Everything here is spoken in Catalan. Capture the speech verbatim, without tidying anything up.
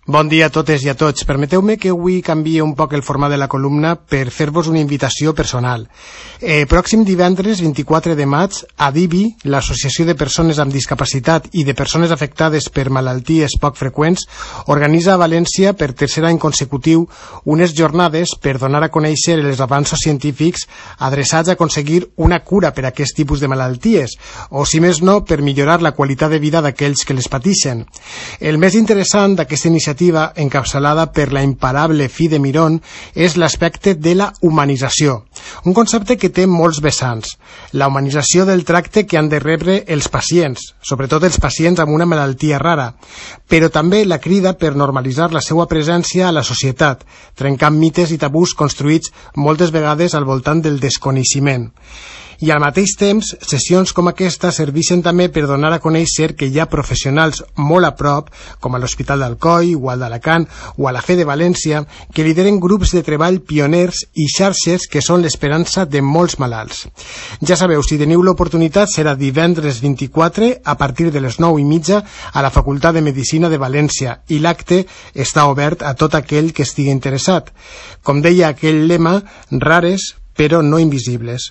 Bon dia a totes i a tots. Permeteu-me que avui canvie un poc el format de la columna per fer-vos una invitació personal. Eh, pròxim divendres vint-i-quatre de maig, a D I B I, l'Associació de Persones amb Discapacitat i de Persones Afectades per Malalties Poc Freqüents, organitza a València per tercer any consecutiu unes jornades per donar a conèixer els avanços científics adreçats a aconseguir una cura per a aquest tipus de malalties, o si més no, per millorar la qualitat de vida d'aquells que les pateixen. El més interessant d'aquesta iniciativa encapçalada per la imparable Fi de Mirón és l'aspecte de la humanització, un concepte que té molts vessants. La humanització del tracte que han de rebre els pacients, sobretot els pacients amb una malaltia rara, però també la crida per normalitzar la seva presència a la societat, trencant mites i tabús construïts moltes vegades al voltant del desconeixement. I al mateix temps, sessions com aquesta serveixen també per donar a conèixer que hi ha professionals molt a prop, com a l'Hospital d'Alcoi, o al d'Alacant, o a la Fe de València, que lideren grups de treball pioners i xarxes que són l'esperança de molts malalts. Ja sabeu, si teniu l'oportunitat, serà divendres vint-i-quatre a partir de les nou i mitja a la Facultat de Medicina de València, i l'acte està obert a tot aquell que estigui interessat. Com deia aquell lema, rares però no invisibles.